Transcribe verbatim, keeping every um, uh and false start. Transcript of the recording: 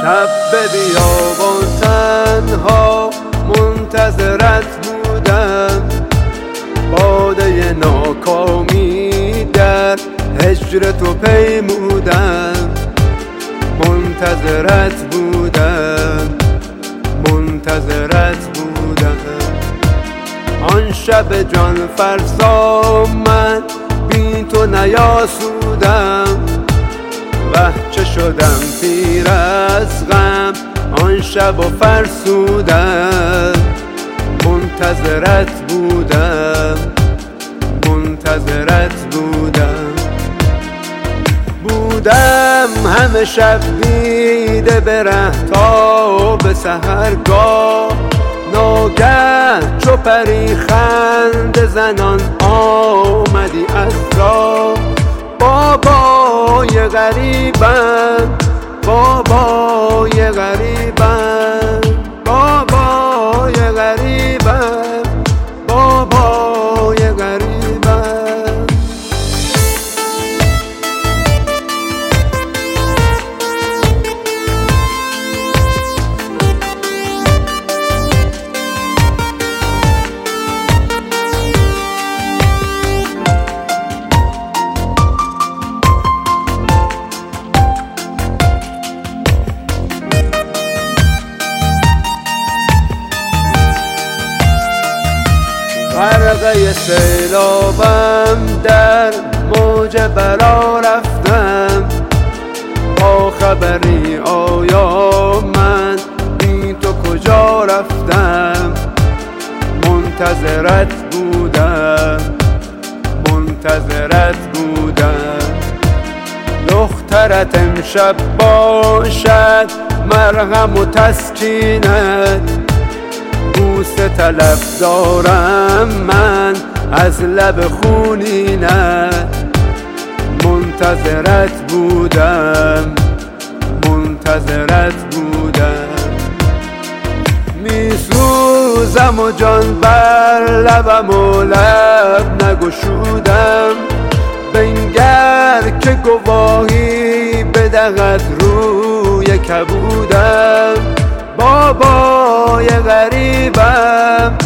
شب به بیابان تنها منتظرت بودم، باده ناکامی در هجر تو پیمودم. منتظرت بودم منتظرت بودم آن شب جان فرسا من بی تو نیاسودم. وه چه شدم پیر از غم آن شب و فرسودم. منتظرت بودم منتظرت بودم بودم همه شب دیده به ره تا به سحرگاه. ناگه چو پری خنده زنان آمدی از راه. بابای غریبم بابای غریبم بابای غریبم بابای غریبم. غرقه سیلابم در موج بلا رفتم. با خبری آیا من بی تو کجا رفتم. منتظرت بودم منتظرت بودم دخترت امشب باشد مرهم و تسکینت. بوسه طلب دارم من از لب خونینت. منتظرت بودم منتظرت بودم میسوزم و جان بر لبم و لب نگشودم. بنگر که گواهی بدهد روی کبودم. بابای غریبم